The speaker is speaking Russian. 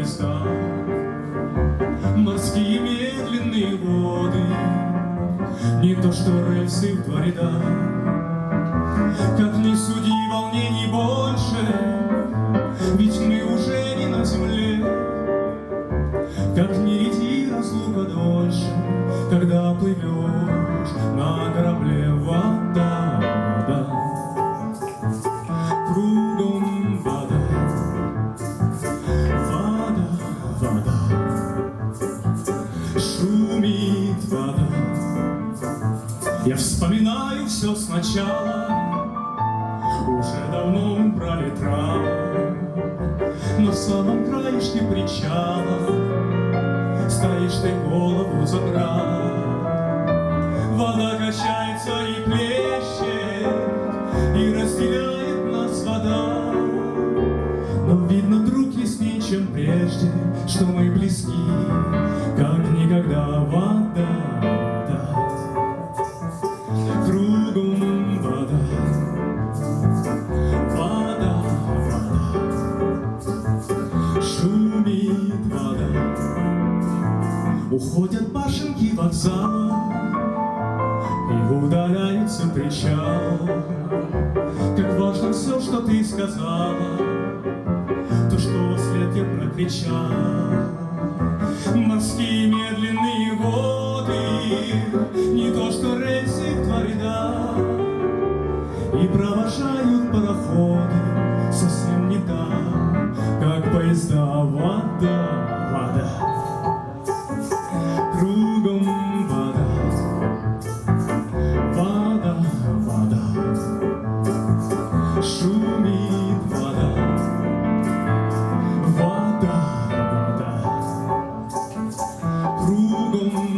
поезда, морские медленные воды, не то что рельсы в два ряда. Как ни суди, волнений больше, ведь мы уже не на земле. Как ни реди разлука дольше, когда плывешь на корабле. Вода, вода, кругом вода, вода, вода, шумит вода. Я вспоминаю все сначала, уже давно убрали траву, но в самом краешке причала стоишь ты, голову задрав. Вода качается и плещет, и разделяет нас вода. Но видно, друг, ясней, чем прежде, что мы близки, как никогда. Вода, вода, кругом вода, вода, вода, шумит вода. Уходят башенки вокзала и удаляется причал. Как важно все, что ты сказала, то, что вслед я прокричал. Морские медленные воды, не то что рельсы в два ряда, и провожают пароходы совсем не там, как поезда. Вода, вода, кругом вода, вода, вода, шумит вода, вода, вода, кругом